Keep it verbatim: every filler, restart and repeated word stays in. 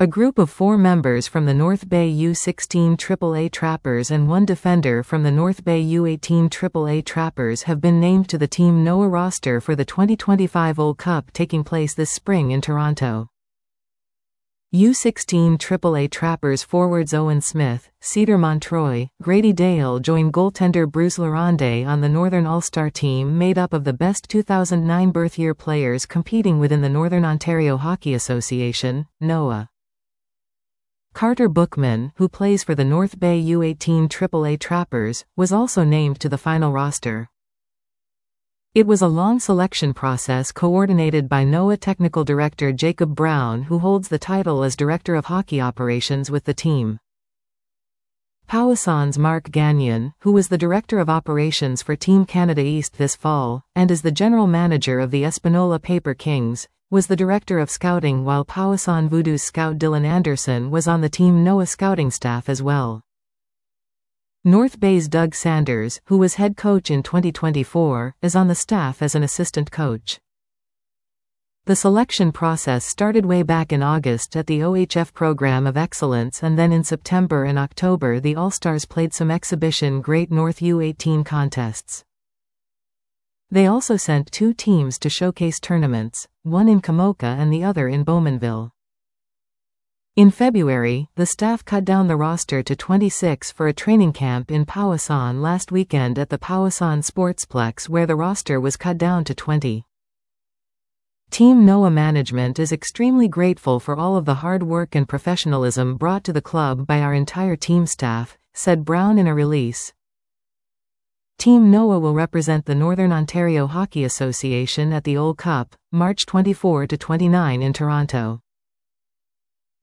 A group of four members from the North Bay U sixteen triple A Trappers and one defender from the North Bay U eighteen triple A Trappers have been named to the Team Noah roster for the twenty twenty-five Old Cup taking place this spring in Toronto. U sixteen triple A Trappers forwards Owen Smith, Cedar Montroy, Grady Dale join goaltender Bruce Larande on the Northern All-Star team made up of the best two thousand nine birth year players competing within the Northern Ontario Hockey Association, NOAA. Carter Bookman, who plays for the North Bay U eighteen triple A Trappers, was also named to the final roster. It was a long selection process coordinated by NOAA Technical Director Jacob Brown, who holds the title as Director of Hockey Operations with the team. Powassan's Mark Gagnon, who was the Director of Operations for Team Canada East this fall, and is the General Manager of the Espanola Paper Kings, was the Director of Scouting, while Powassan Voodoo's scout Dylan Anderson was on the Team NOAA scouting staff as well. North Bay's Doug Sanders, who was head coach in twenty twenty-four, is on the staff as an assistant coach. The selection process started way back in August at the O H F Program of Excellence, and then in September and October the All-Stars played some exhibition Great North U eighteen contests. They also sent two teams to showcase tournaments, one in Kamoka and the other in Bowmanville. In February, the staff cut down the roster to twenty-six for a training camp in Powassan last weekend at the Powassan Sportsplex, where the roster was cut down to twenty. Team NOAA management is extremely grateful for all of the hard work and professionalism brought to the club by our entire team staff, said Brown in a release. Team NOAA will represent the Northern Ontario Hockey Association at the Old Cup, March twenty-fourth to twenty-ninth in Toronto.